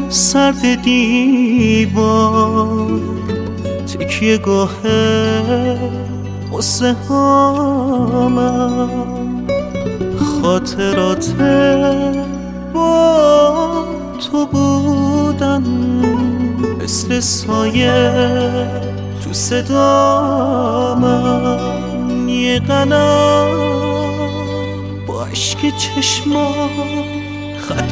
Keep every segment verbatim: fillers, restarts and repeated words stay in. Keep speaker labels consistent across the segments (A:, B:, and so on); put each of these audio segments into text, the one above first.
A: سرد دیوار تکیه گاه قصه هامم، خاطرات با تو بودن مثل سایه تو صدامم، یه قلم با عشق چشمام خط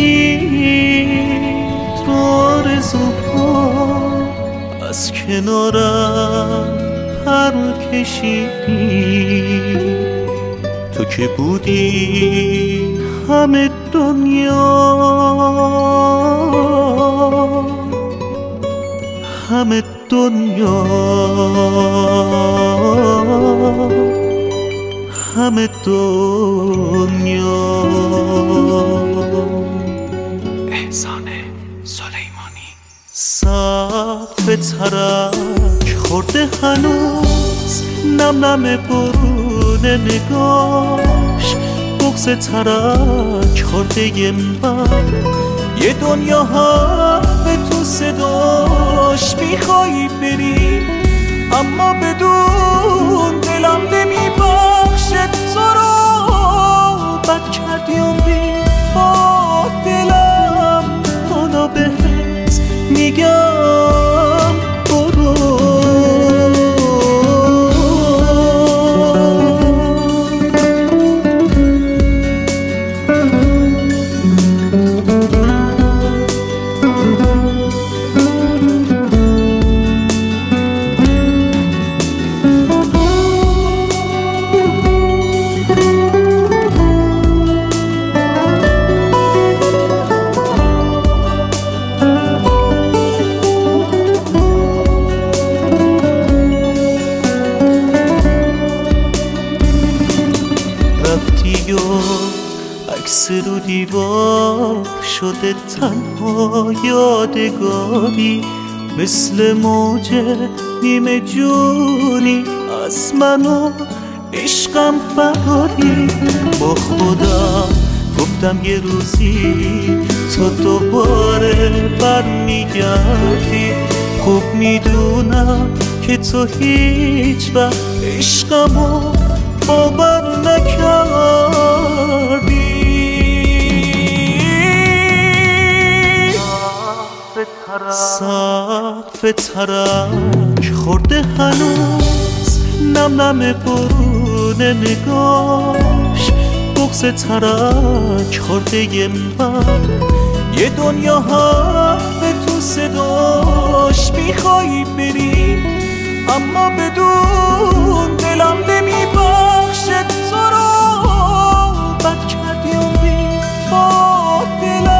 A: کشید رو آرزوها، از کنارم پر کشید. تو که بودی همه دنیا، همه دنیا، همه دنیا.
B: احسان سلیمانی.
A: سقف ترک خورده هنوز نم نم برون نگاش، بغض ترک خورده من یه دنیا همه تو صداش. میخوایی بری اما بدون دلم نمیبخشه تو رو، بد کردی عمری با دلم، حالا بهت میگم برو. رفتی و عکس رو دیوار شده تنها یادگاری، مثل موج نیمه جونی از من و عشقم فراری. با خودم گفتم یه روزی تو دوباره برمیگردی، خوب میدونم که تو هیچ وقت عشقمو باور نکردی. سقف ترک خورده هنوز نم نم برون نگاش، بغض ترک خورده من یه دنیا همه تو صداش. میخوایی بری اما بدون دلم نمیبخشه تو رو، بد کردی عمری با دلم.